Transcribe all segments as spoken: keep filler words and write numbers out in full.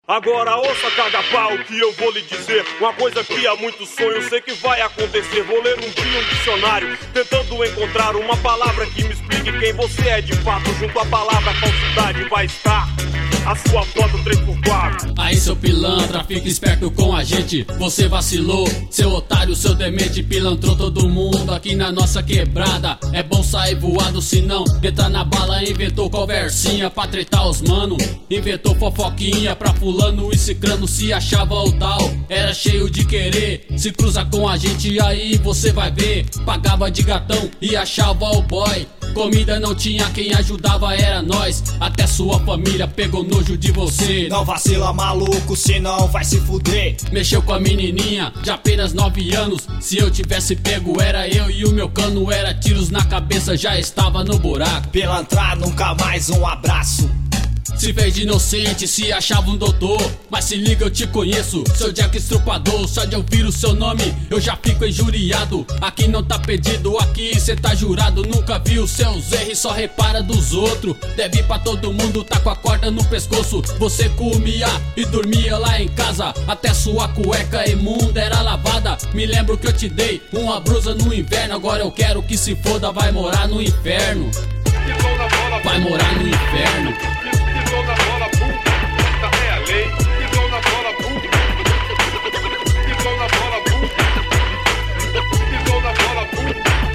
Agora ouça cada pau que eu vou lhe dizer. Uma coisa que há muito sonho, sei que vai acontecer. Vou ler um dia um dicionário, tentando encontrar uma palavra que me explique quem você é de fato. Junto à palavra falsidade vai estar a sua foto três por quatro. Aí seu pilantra, fica esperto com a gente. Você vacilou, seu otário, seu demente. Pilantrou todo mundo aqui na nossa quebrada. É bom sair voado, senão entra na bala. Inventou conversinha pra tretar os mano. Inventou fofoquinha pra fulano e cicrano. Se achava o tal, era cheio de querer. Se cruza com a gente aí você vai ver. Pagava de gatão e achava o boy. Comida não tinha, quem ajudava era nós. Até sua família pegou nojo de você. Não vacila maluco, senão vai se fuder. Mexeu com a menininha de apenas nove anos. Se eu tivesse pego era eu e o meu cano. Era tiros na cabeça, já estava no buraco. Pilantrar nunca mais, um abraço. Se fez de inocente, se achava um doutor. Mas se liga, eu te conheço, seu Jack estrupador. Só de ouvir o seu nome, eu já fico injuriado. Aqui não tá pedido, aqui cê tá jurado. Nunca viu seus erros, só repara dos outros. Deve ir pra todo mundo, tá com a corda no pescoço. Você comia e dormia lá em casa. Até sua cueca imunda era lavada. Me lembro que eu te dei uma blusa no inverno. Agora eu quero que se foda, vai morar no inferno. Vai morar no inferno. Pisou na bola, pum, esta é a lei. Pisou na bola, pum. Pisou na bola, pum. Pisou na bola, pum.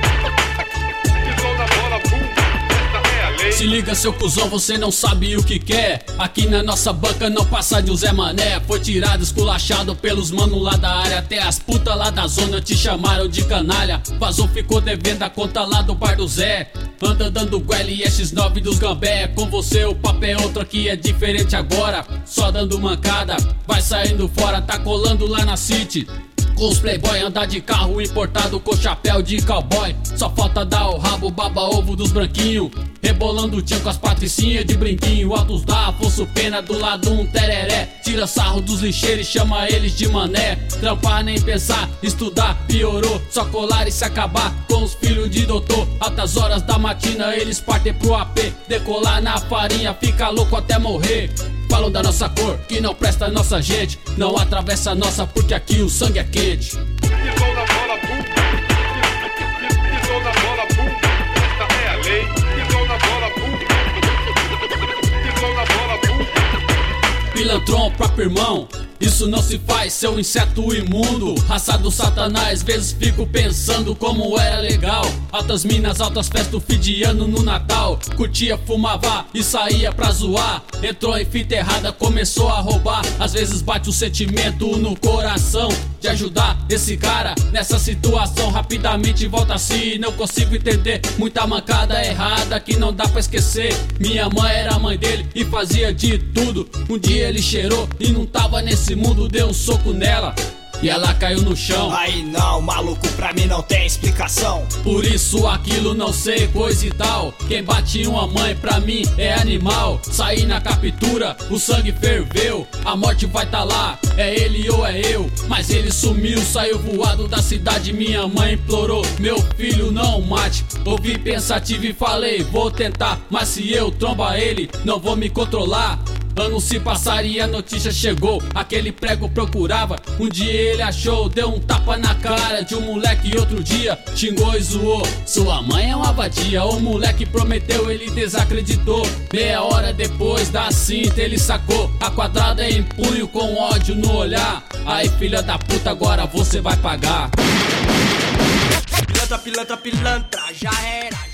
Pisou na bola, pum, esta é a lei. Se liga, seu cuzão, você não sabe o que quer. Aqui na nossa banca não passa de um Zé Mané. Foi tirado, esculachado pelos mano lá da área. Até as putas lá da zona te chamaram de canalha. Vazou, ficou devendo a conta lá do bar do Zé. Anda dando L e X nove dos Gambé. Com você o papo é outro, aqui é diferente agora. Só dando mancada, vai saindo fora. Tá colando lá na City com os playboy, andar de carro importado com chapéu de cowboy. Só falta dar o rabo, baba ovo dos branquinhos. Rebolando o tchan com as patricinhas de brinquinho. Altos da Afonso Pena, do lado um tereré. Tira sarro dos lixeiros e chama eles de mané. Trampar nem pensar, estudar piorou. Só colar e se acabar com os filhos de doutor. Altas horas da matina eles partem pro A P. Decolar na farinha, fica louco até morrer. Falam da nossa cor, que não presta a nossa gente. Não atravessa a nossa porque aqui o sangue é quente. Pisou na bola, pum. Pisou na bola, pum. Esta é a lei. Pisou na bola, pum. Pisou na bola, pum. Pilantron, próprio irmão, isso não se faz, seu inseto imundo. Raça do satanás, vezes fico pensando como era legal. Altas minas, altas festas, fidiano no Natal. Curtia, fumava e saía pra zoar. Entrou em fita errada, começou a roubar. Às vezes bate o sentimento no coração de ajudar esse cara nessa situação. Rapidamente volta assim, não consigo entender. Muita mancada errada que não dá pra esquecer. Minha mãe era a mãe dele e fazia de tudo. Um dia ele cheirou e não tava nesse mundo, deu um soco nela e ela caiu no chão. Aí não, maluco, pra mim não tem explicação. Por isso aquilo não sei, coisa e tal. Quem bate uma mãe pra mim é animal. Saí na captura, o sangue ferveu. A morte vai tá lá, é ele ou é eu. Mas ele sumiu, saiu voado da cidade. Minha mãe implorou, meu filho não mate. Ouvi pensativo e falei, vou tentar. Mas se eu tromba ele, não vou me controlar. Anos se passaram e a notícia chegou. Aquele prego procurava, um dia ele achou. Deu um tapa na cara de um moleque e outro dia xingou e zoou. Sua mãe é uma vadia, o moleque prometeu, ele desacreditou. Meia hora depois da cinta ele sacou a quadrada em punho com ódio no olhar. Aí filha da puta, agora você vai pagar. Pilantra, pilantra, pilantra, já era.